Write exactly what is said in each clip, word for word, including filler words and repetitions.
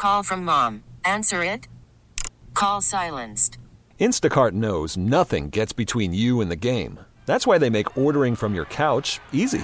Call from mom. Answer it. Call silenced. Instacart knows nothing gets between you and the game. That's why they make ordering from your couch easy.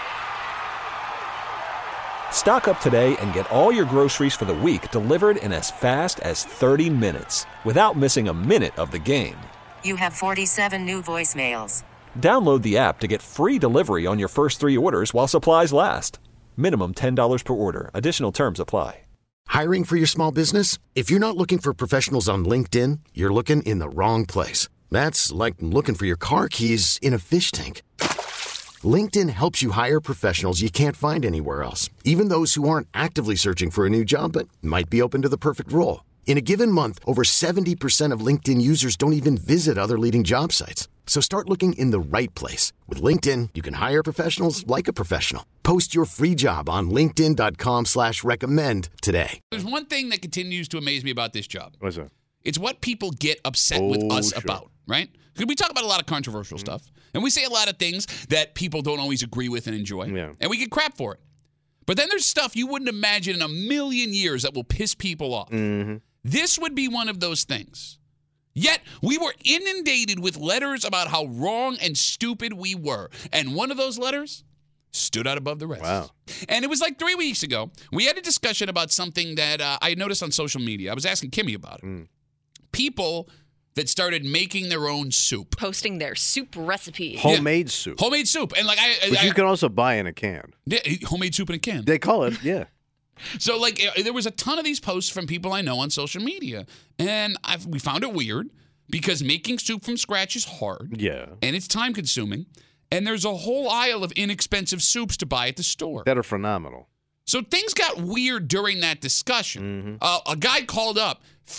Stock up today and get all your groceries for the week delivered in as fast as thirty minutes without missing a minute of the game. You have forty-seven new voicemails. Download the app to get free delivery on your first three orders while supplies last. Minimum ten dollars per order. Additional terms apply. Hiring for your small business? If you're not looking for professionals on LinkedIn, you're looking in the wrong place. That's like looking for your car keys in a fish tank. LinkedIn helps you hire professionals you can't find anywhere else, even those who aren't actively searching for a new job but might be open to the perfect role. In a given month, over seventy percent of LinkedIn users don't even visit other leading job sites. So start looking in the right place. With LinkedIn, you can hire professionals like a professional. Post your free job on linkedin.com slash recommend today. There's one thing that continues to amaze me about this job. What's that? It's what people get upset Oh, with us sure. about, right? Because we talk about a lot of controversial mm-hmm. stuff, and we say a lot of things that people don't always agree with and enjoy, yeah. and we get crap for it. But then there's stuff you wouldn't imagine in a million years that will piss people off. Mm-hmm. This would be one of those things. Yet, we were inundated with letters about how wrong and stupid we were. And one of those letters stood out above the rest. Wow. And it was like three weeks ago. We had a discussion about something that uh, I noticed on social media. I was asking Kimmy about it. Mm. People that started making their own soup. Posting their soup recipes. Homemade yeah. soup. Homemade soup. And like I, Which I, you can also buy in a can. Yeah, homemade soup in a can. They call it, yeah. So, like, there was a ton of these posts from people I know on social media. And I've, we found it weird because making soup from scratch is hard. Yeah. And it's time-consuming. And there's a whole aisle of inexpensive soups to buy at the store. That are phenomenal. So things got weird during that discussion. Mm-hmm. Uh, a guy called up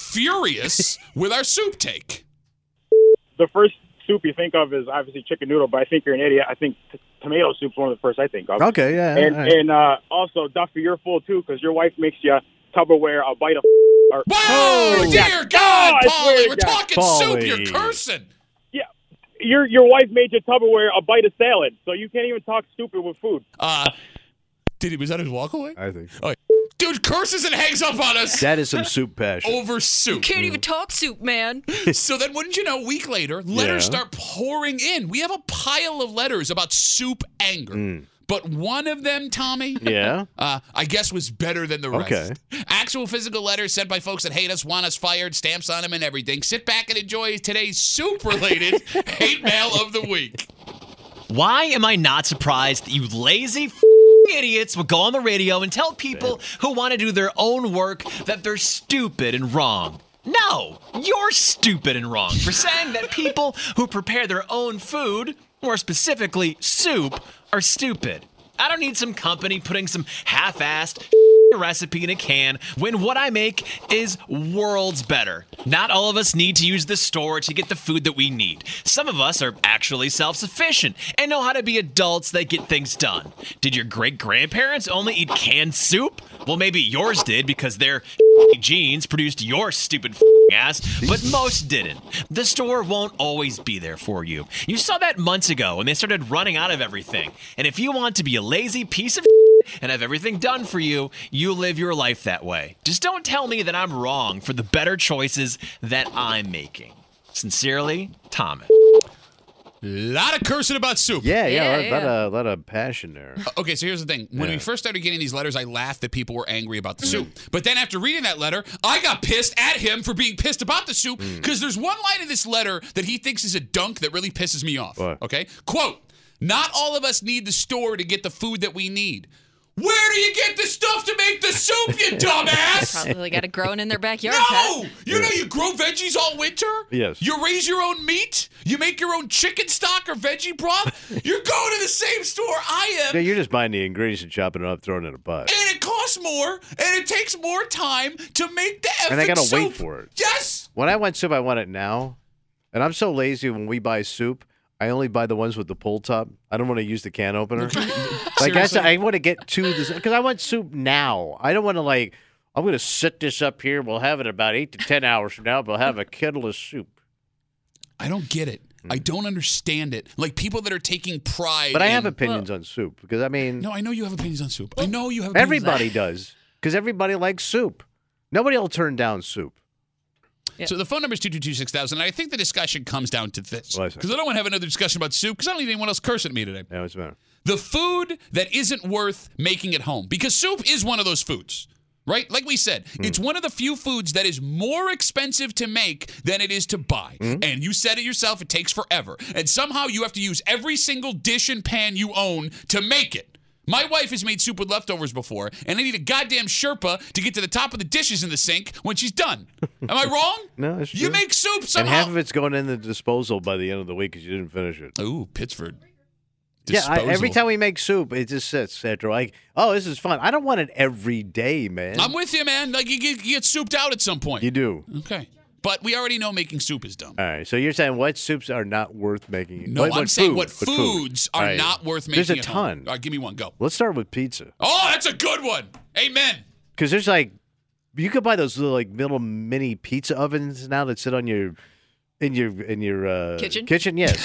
furious with our soup take. The first soup you think of is obviously chicken noodle, but I think you're an idiot. I think t- tomato soup's one of the first I think of. Okay, yeah. And right. and uh, also, Duffy, you're full too because your wife makes you Tupperware a bite of. Or, Whoa, oh, dear yeah. God, oh, Paulie, we're God. talking Paulie. soup. You're cursing. Yeah, your your wife made you Tupperware a bite of salad, so you can't even talk stupid with food. Uh, did he? Was that his walkaway? I think so. Oh, dude curses and hangs up on us. That is some soup passion. Over soup. Can't even talk soup, man. So then, wouldn't you know, a week later, letters Yeah. start pouring in. We have a pile of letters about soup anger. Mm. But one of them, Tommy, Yeah. uh, I guess was better than the rest. Okay. Actual physical letters sent by folks that hate us, want us fired, stamps on them and everything. Sit back and enjoy today's soup-related hate mail of the week. Why am I not surprised that you lazy f- idiots will go on the radio and tell people who want to do their own work that they're stupid and wrong? No, you're stupid and wrong for saying that people who prepare their own food, more specifically soup, are stupid. I don't need some company putting some half-assed recipe in a can when what I make is worlds better. Not all of us need to use the store to get the food that we need. Some of us are actually self-sufficient and know how to be adults that get things done. Did your great-grandparents only eat canned soup? Well, maybe yours did because their genes produced your stupid ass, but most didn't. The store won't always be there for you. You saw that months ago when they started running out of everything. And if you want to be a lazy piece of and have everything done for you, you live your life that way. Just don't tell me that I'm wrong for the better choices that I'm making. Sincerely, Thomas. Lot of cursing about soup. Yeah, yeah, Yeah, a lot, yeah. of, lot of passion there. Uh, Okay, so here's the thing. When Yeah. we first started getting these letters, I laughed that people were angry about the soup. But then after reading that letter, I got pissed at him for being pissed about the soup because there's one line in this letter that he thinks is a dunk that really pisses me off. What? Okay? Quote, not all of us need the store to get the food that we need. Where do you get the stuff to make the soup, you dumbass? Probably got it growing in their backyard. No! Pat. You know you grow veggies all winter? Yes. You raise your own meat? You make your own chicken stock or veggie broth? You're going to the same store I am. No, you're just buying the ingredients and chopping it up, throwing it in a pot. And it costs more, and it takes more time to make the effing And I gotta soup. wait for it. Yes! When I want soup, I want it now. And I'm so lazy when we buy soup, I only buy the ones with the pull top. I don't want to use the can opener. Like that's, Seriously? I want to get to this because I want soup now. I don't want to like, I'm going to sit this up here. We'll have it about eight to ten hours from now. We'll have a kettle of soup. I don't get it. I don't understand it. Like people that are taking pride But I have in- opinions on soup because I mean, No, I know you have opinions on soup. I know you have opinions on everybody does because everybody likes soup. Nobody will turn down soup. Yeah. So the phone number is two two two six thousand. And I think the discussion comes down to this. What is it? Because I don't want to have another discussion about soup because I don't need anyone else cursing at me today. Yeah, what's the matter? The food that isn't worth making at home. Because soup is one of those foods, right? Like we said, Mm. it's one of the few foods that is more expensive to make than it is to buy. Mm. And you said it yourself, it takes forever. And somehow you have to use every single dish and pan you own to make it. My wife has made soup with leftovers before, and I need a goddamn Sherpa to get to the top of the dishes in the sink when she's done. Am I wrong? No, it's You true. make soup And somehow. half of it's going in the disposal by the end of the week because you didn't finish it. Ooh, Pittsford. Yeah, I, every Disposal. time we make soup, it just sits after like, oh, this is fun. I don't want it every day, man. I'm with you, man. Like you get, you get souped out at some point. You do. Okay. But we already know making soup is dumb. All right, so you're saying what soups are not worth making? No, what, I'm what saying food? what food? foods are All right. not worth making There's a at ton. home. All right, give me one. Go. Let's start with pizza Oh, that's a good one. Amen. because there's like you could buy those little like little mini pizza ovens now that sit on your in your in your uh, Kitchen? Kitchen, yes.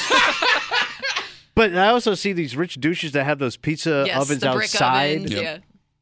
But I also see these rich douches that have those pizza yes, ovens the brick outside. ovens, Yep. yeah.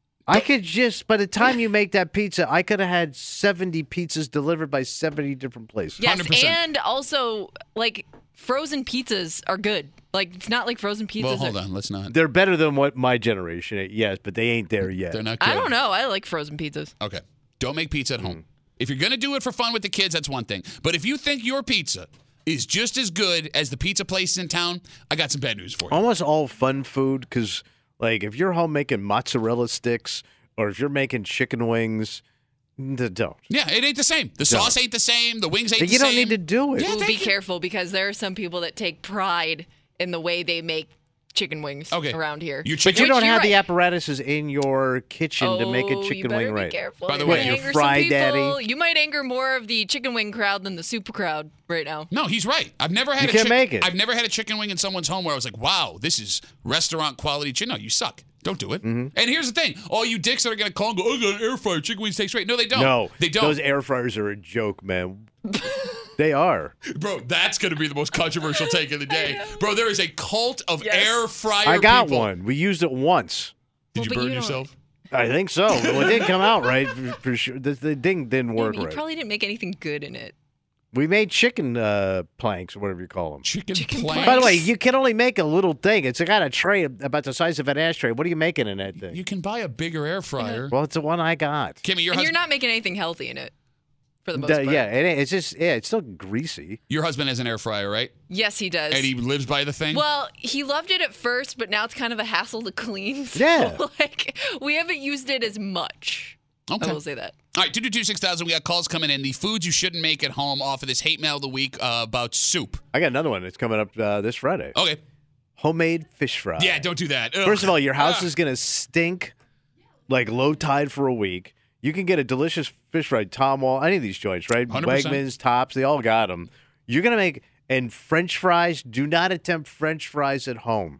I could just by the time you make that pizza, I could have had seventy pizzas delivered by seventy different places. Yes, one hundred percent. and also like frozen pizzas are good. Like it's not like frozen pizzas. Well, hold are, on. Let's not. They're better than what my generation ate, yes, but they ain't there yet. They're not good. I don't know. I like frozen pizzas. Okay. Don't make pizza at Mm. home. If you're going to do it for fun with the kids, that's one thing. But if you think your pizza is just as good as the pizza places in town, I got some bad news for you. Almost all fun food because, like, if you're home making mozzarella sticks or if you're making chicken wings, th- don't. Yeah, it ain't the same. The Don't. sauce ain't the same. The wings ain't the You same. don't need to do it. Yeah, Ooh, thank be you. careful because there are some people that take pride in the way they make chicken wings Okay. around here. Your But chicken you don't Which you're have the right. apparatuses in your kitchen to make a Oh, you chicken better wing be right. careful. By the You way- might Your anger some fry people. daddy. You might anger more of the chicken wing crowd than the soup crowd right now. No, he's right. I've never had You a can't chick- make it. I've never had a chicken wing in someone's home where I was like, wow, this is restaurant quality chicken. No, you suck. Don't do it. Mm-hmm. And here's the thing. All you dicks that are going to call and go, oh, I got an air fryer. Chicken wings taste great. No, they don't. No, They don't. Those air fryers are a joke, man. They are. Bro, that's going to be the most controversial take of the day. Bro, there is a cult of Yes. air fryer I got people. one. We used it once. Did Well, you but burn you don't- yourself? I think so. Well, it didn't come out right for, for sure. The, the thing didn't Yeah, work but you right. probably didn't make anything good in it. We made chicken uh, planks, or whatever you call them. Chicken, Chicken planks. By the way, you can only make a little thing. It's got a tray about the size of an ashtray. What are you making in that thing? You can buy a bigger air fryer. Well, it's the one I got. Kimmy, your, And hus- you're not making anything healthy in it, for the most The- part. yeah, it, ain't- it's just yeah, it's still greasy. your husband has an air fryer, right? Yes, he does. And he lives by the thing? Well, he loved it at first, but now it's kind of a hassle to clean. So, Yeah. like, we haven't used it as much. Okay. I will say that. All right, two two two six thousand. We got calls coming in. The foods you shouldn't make at home off of this hate mail of the week uh, about soup. I got another one. It's coming up uh, this Friday. Okay. Homemade fish fry. Yeah, don't do that. Ugh. First of all, your house Ah. is gonna stink like low tide for a week. You can get a delicious fish fry, Tom Wall, any of these joints, right? one hundred percent. Wegmans, Tops, they all got them. You're gonna make and French fries. Do not attempt French fries at home.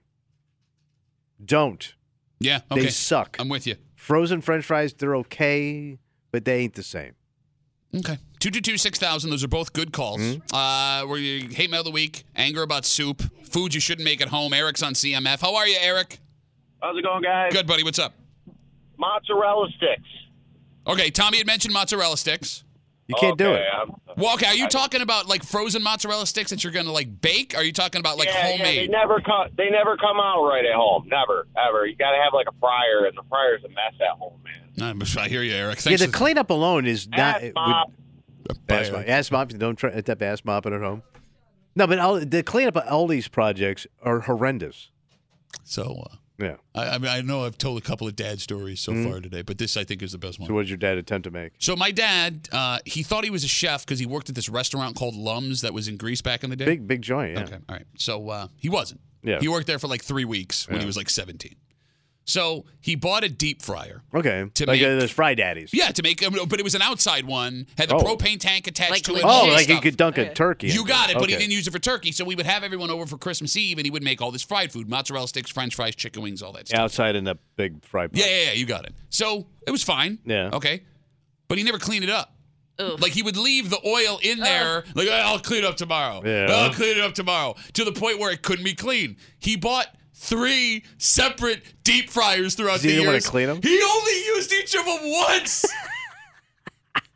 Don't. Yeah, okay. They suck. I'm with you. Frozen French fries, they're okay, but they ain't the same. Okay. two two two six thousand. Those are both good calls. Mm-hmm. Uh, we're your hate mail of the week, anger about soup, foods you shouldn't make at home. Eric's on C M F. How are you, Eric? How's it going, guys? Good, buddy. What's up? Mozzarella sticks. Okay, Tommy had mentioned mozzarella sticks. You can't do Okay, it. I'm- Well, okay, are you talking about like frozen mozzarella sticks that you're going to like bake? Or are you talking about like yeah, yeah, they homemade? never come. They never come out right at home. Never, ever. You got to have like a fryer, and the fryer's a mess at home, man. No, I hear you, Eric. Yeah, Thanks. the for- cleanup alone is not. Ass it would- mop. Ass mop. Ass mop. Don't try attempt ass mopping at home. No, but all, the cleanup of all these projects are horrendous. So, uh, Yeah. I, I mean, I know I've told a couple of dad stories so Mm-hmm. far today, but this I think is the best one. So what did your dad attempt to make? So my dad, uh, he thought he was a chef because he worked at this restaurant called Lums that was in Greece back in the day. Big, big joint. Yeah. Okay, all right. So uh, he wasn't. Yeah. He worked there for like three weeks when Yeah. he was like seventeen. So he bought a deep fryer. Okay. To like make- uh, those fry daddies. Yeah, to make, but it was an outside one. Had the Oh. propane tank attached Like to it. legit all Oh, this like you stuff. could dunk a Okay. turkey. You into got it, but he Okay. didn't use it for turkey. So we would have everyone over for Christmas Eve, and he would make all this fried food: mozzarella sticks, French fries, chicken wings, all that stuff. Outside in the big fry pan. Yeah, yeah, yeah. You got it. So it was fine. Yeah. Okay. But he never cleaned it up. Ugh. Like he would leave the oil in there, like, "Oh, I'll clean it up tomorrow. Yeah. I'll clean it up tomorrow. To the point where it couldn't be clean. He bought three separate deep fryers throughout So the you didn't wanna years. clean 'em? He only used each of them once.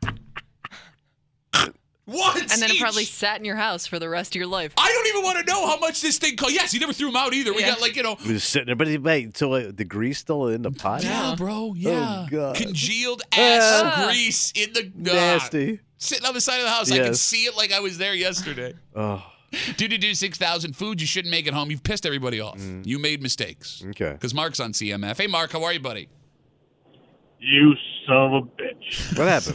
Once And then each. it probably sat in your house for the rest of your life. I don't even want to know how much this thing cost. Yes, he never threw them out either. We Yeah. got like, you know. He was sitting there, but he, wait, so uh, the grease still in the pot? Yeah, bro. Yeah. Oh, God. Congealed ass Ah. grease in the. Uh, Nasty. Sitting on the side of the house. I can Yes. see it like I was there yesterday. Oh, Do do do six thousand foods you shouldn't make at home. You've pissed everybody off. You made mistakes. okay. Because Mark's on C M F. Hey, Mark, how are you, buddy? You son of a bitch. What happened?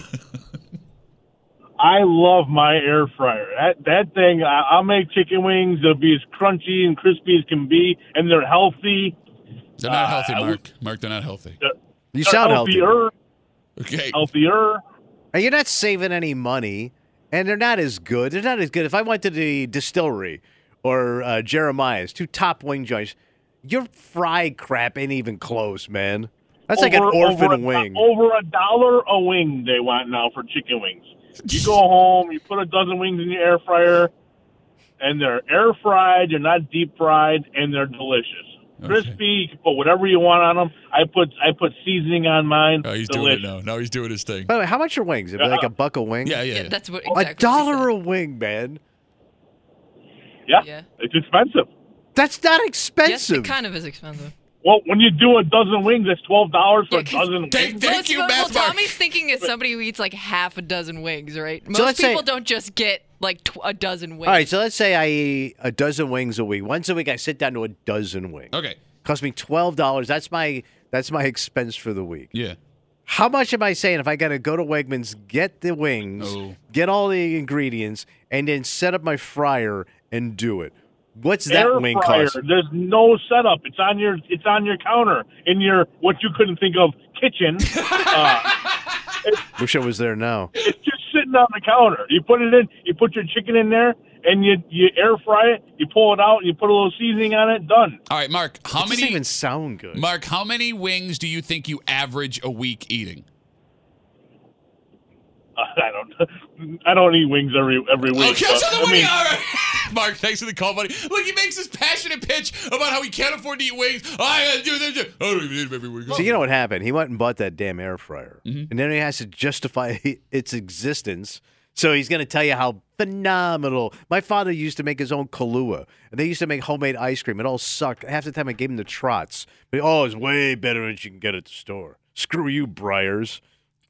I love my air fryer. That that thing, I, I'll make chicken wings. They'll be as crunchy and crispy as can be, and they're healthy. They're not Uh, healthy, I Mark. Mark, they're not healthy. They're, You they're sound healthy. healthier. Okay. Healthier. And you're not saving any money, and they're not as good. They're not as good. If I went to the distillery or uh, Jeremiah's, two top wing joints, your fried crap ain't even close, man. That's like an Over- orphan over a, wing. Over a dollar a wing they want now for chicken wings. You go home, you put a dozen wings in your air fryer, and they're air fried. They're not deep fried, and they're delicious. Okay. Crispy. You can put whatever you want on them. I put I put seasoning on mine. Oh, he's delicious. doing it now. Now he's doing his thing. By the way, how much are wings? Is it like a buck a wing? Yeah, yeah. Yeah, that's what A exactly what dollar she a wing, man. Yeah, Yeah. it's expensive. That's not said. Yes, expensive. it kind of is expensive. Well, when you do a dozen wings, that's twelve dollars for Yeah, a 'cause- dozen Thank- wings. thank you, well, Math well, Mark. Tommy's thinking it's somebody who eats like half a dozen wings, right? Most So let's people say- don't just get like tw- a dozen wings. All right, so let's say I eat a dozen wings a week. Once a week, I sit down to a dozen wings. Okay. Cost me twelve dollars. That's my that's my expense for the week. Yeah. How much am I saying if I got to go to Wegmans, get the wings, Oh. get all the ingredients, and then set up my fryer and do it? What's that Air wing fryer. cost? There's no setup. It's on your it's on your counter in your what you couldn't think of kitchen. uh, Wish I was there now. it's just sitting on the counter. You put it in. You put your chicken in there, and you you air fry it. You pull it out, and you put a little seasoning on it. Done. All right, Mark, how It many doesn't even sound good. Mark, how many wings do you think you average a week eating? Uh, I don't. I don't eat wings every every week. Okay, but, so then I what do mean, you, all right. Mark, thanks for the call, buddy. Look, he makes this passionate pitch about how he can't afford to eat wings. I gotta do this. I don't even eat them every week. So you know what happened? He went and bought that damn air fryer, Mm-hmm. and then he has to justify its existence. So he's going to tell you how phenomenal. My father used to make his own Kahlua, and they used to make homemade ice cream. It all sucked. Half the time I gave him the trots, but oh, it's way better than you can get at the store. Screw you, Briars.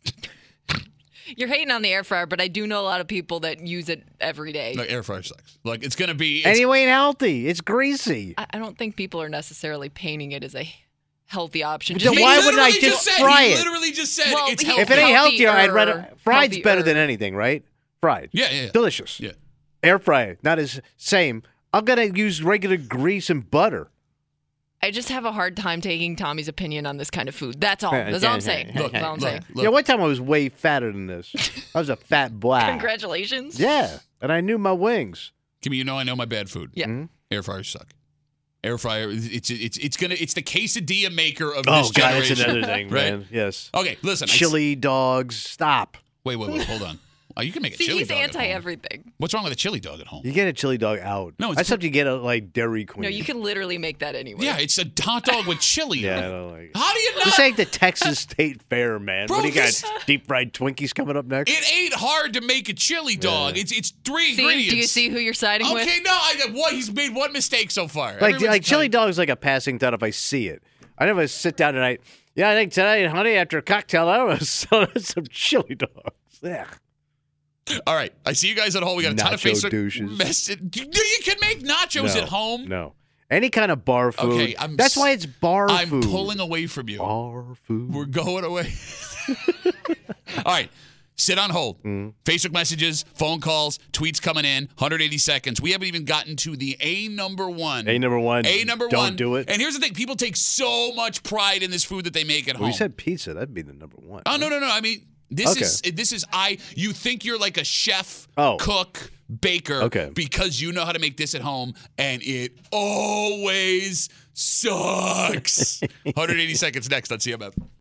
You're hating on the air fryer, but I do know a lot of people that use it every day. Like, air fryer sucks. Like, it's gonna be. And It's, you ain't healthy. It's greasy. I, I don't think people are necessarily painting it as a healthy option. But Just then he why because- wouldn't I literally just said, fry he it? literally just said Well, it's he- healthy. If it ain't healthier, I'd rather. Healthier. Fried's better Healthier. than anything, right? Fried. Yeah, yeah, yeah. Delicious. Yeah. Air fry, not as same. I'm gonna use regular grease and butter. I just have a hard time taking Tommy's opinion on this kind of food. That's all. That's all I'm saying. Look, That's all I'm look, saying. look. Yeah, one time I was way fatter than this. I was a fat black. Congratulations. Yeah, and I knew my wings. Kimmy, you know I know my bad food. Yeah. Mm-hmm. Air fryers suck. Air fryer, it's it's it's gonna it's the quesadilla maker of Oh this God, generation. that's another thing, Right? man. Yes. Okay, listen. I- Chili dogs. Stop. wait, wait, wait. Hold on. Oh, you can make a See, chili he's dog at anti home. everything. What's wrong with a chili dog at home? You get a chili dog out. No, it's that's something you get at like Dairy Queen. No, you can literally make that anywhere. Yeah, it's a hot dog with chili. Yeah, on I it. don't like it. How do you not? This ain't the Texas State Fair, man. Bro, what do you got? this- Deep fried Twinkies coming up next? It ain't hard to make a chili dog. It's it's three See, ingredients. do you see who you're siding with? Okay, no, I what he's made one mistake so far. like Everyone's like chili telling- dog is like a passing thought if I see it. I never sit down tonight. Yeah, I think tonight, honey, after a cocktail hour, I saw some chili dogs. Ugh. All right, I see you guys at home. We got a ton of Nacho Facebook douches. mess- You you can make nachos No, at home. No. Any kind of bar food. Okay, I'm That's s- why it's bar I'm food. pulling away from you. Bar food. We're going away. All right. Sit on hold. Mm-hmm. Facebook messages, phone calls, tweets coming in, one hundred eighty seconds. We haven't even gotten to the A number one. A number one. A number Don't one. do it. And here's the thing. People take so much pride in this food that they make at Well, home. you said pizza. That'd be the number one. Oh, no, no, no. I mean, this Okay. is, this is, I, you think you're like a chef, Oh. cook, baker. Okay. Because you know how to make this at home, and it always sucks. one hundred eighty seconds next on C M F.